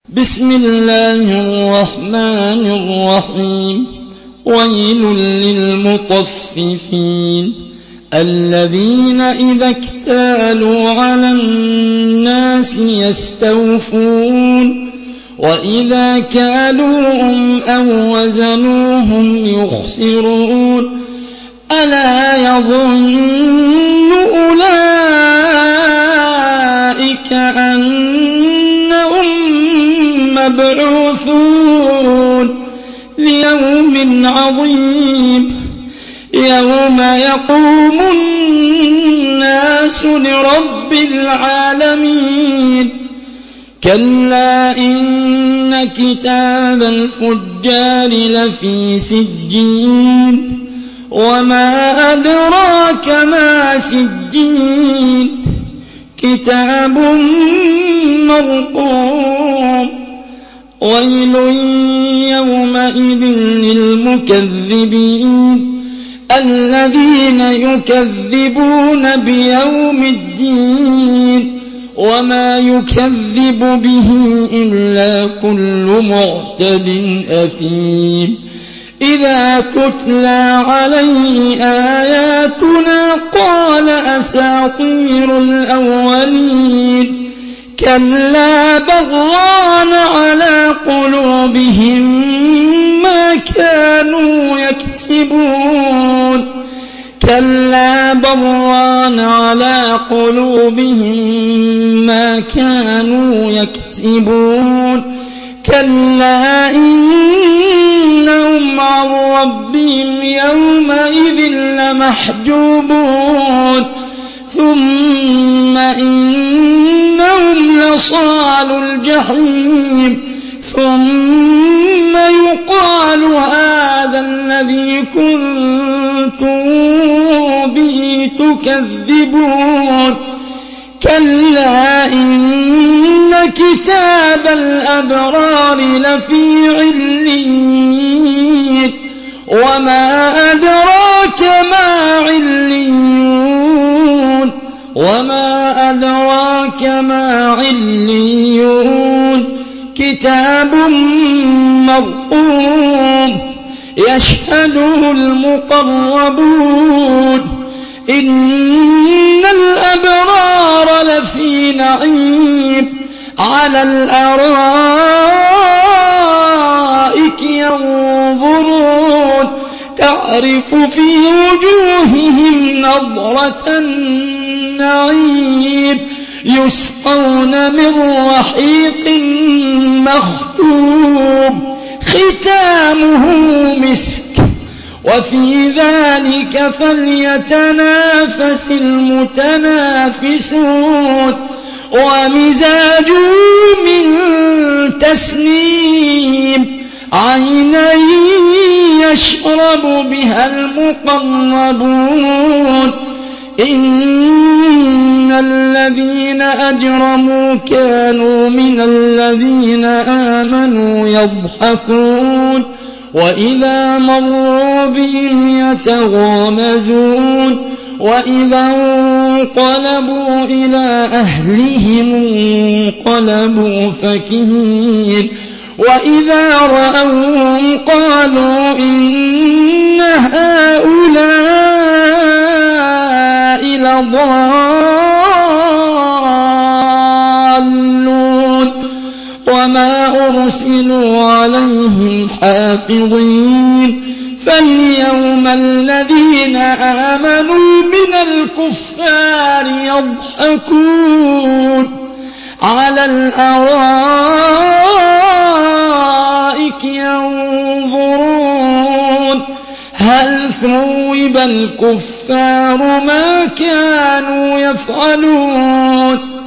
بسم الله الرحمن الرحيم ويل للمطففين الذين إذا اكتالوا على الناس يستوفون وإذا كالوهم أو وزنوهم يخسرون ألا يظن أولئك أنهم مبعوثون ليوم عظيم يوم يقوم الناس لرب العالمين كلا إن كتاب الفجار لفي سجين وما أدراك ما سجين كتاب مرقوم ويل يومئذ للمكذبين الذين يكذبون بيوم الدين وما يكذب به إلا كل معتد أثيم إذا تتلى عليه آياتنا قال أساطير الأولين كلا بغران على قلوبهم ما كانوا يكسبون كلا بغران على قلوبهم ما كانوا يكسبون كلا إنهم عن ربهم يومئذ لمحجوبون ثم إنهم لصال الجحيم ثم يقال هذا الذي كنتم به تكذبون كلا إن كتاب الأبرار لفي عليين وما أدراك ما عليون كتاب مرقوم يشهده المقربون إن الأبرار لفي نعيم على الأرائك ينظرون تعرف في وجوههم نضرة النعيم يسقون من رحيق مختوم ختامه مسك وفي ذلك فليتنافس المتنافسون ومزاجه من تسنيم عينا يشرب بها المقربون إن الذين أجرموا كانوا من الذين آمنوا يضحكون وإذا مروا بهم يتغامزون وإذا انقلبوا إلى أهلهم انقلبوا فكهين وإذا رأوهم قالوا إن هؤلاء لضالون وما أرسلوا عليهم حافظين فاليوم الذين آمنوا من الكفار يضحكون على الأرائك ينظرون هل ثوب الكفار ما كانوا يفعلون